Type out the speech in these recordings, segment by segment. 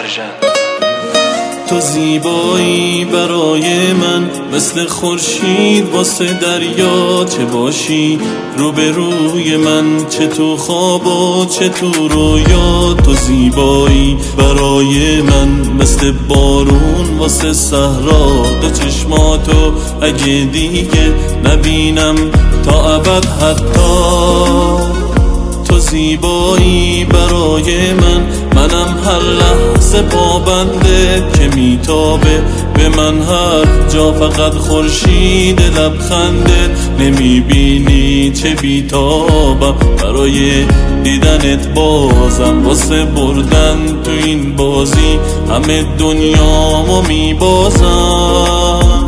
ورژن. تو زیبایی برای من مثل خورشید واسه دریا، چه باشی روبروی من، چه تو خواب و چه تو رویا. تو زیبایی برای من مثل بارون واسه صحرا، دو چشماتو اگه دیگه نبینم تا ابد حتی. تو زیبایی برای منم هر لحظه پابنده که میتابه به من هر جا، فقط خورشید لبخنده. نمیبینی چه بیتابم برای دیدنت، بازم واسه بردن تو این بازی همه دنیامو میبازم.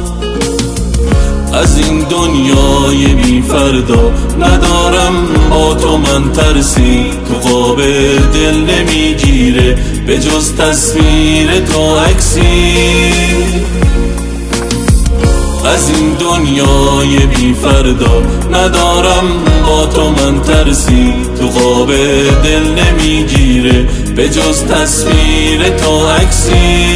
از این دنیای بی فردا ندارم با تو من ترسی، تو قاب دل نمیگیره به جز تصویر تو عکسی. از این دنیای بی فردا ندارم با تو من ترسی، تو قاب دل نمیگیره به جز تصویر تو عکسی.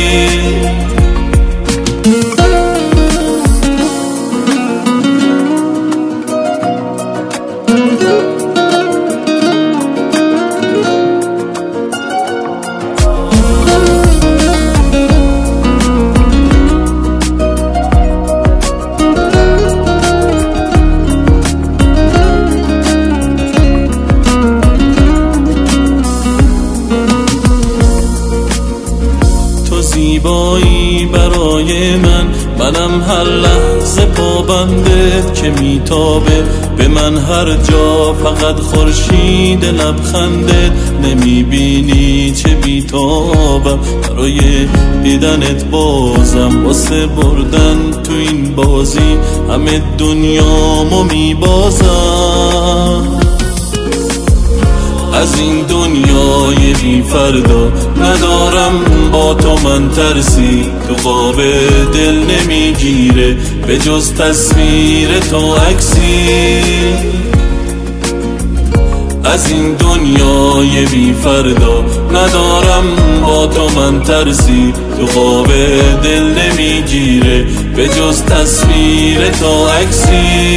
زیبایی برای منم هر لحظه پابنده که میتابه به من هر جا، فقط خورشید لبخنده. نمیبینی چه بیتابم برای دیدنت، بازم واسه بردن تو این بازی همه دنیامو میبازم. از این دنیای بی فردا ندارم با تو من ترسی، تو قاب دل نمیگیره به جز تصویر تو عکسی. از این دنیای بی فردا ندارم با تو من ترسی، تو قاب دل نمیگیره به جز تصویر تو عکسی.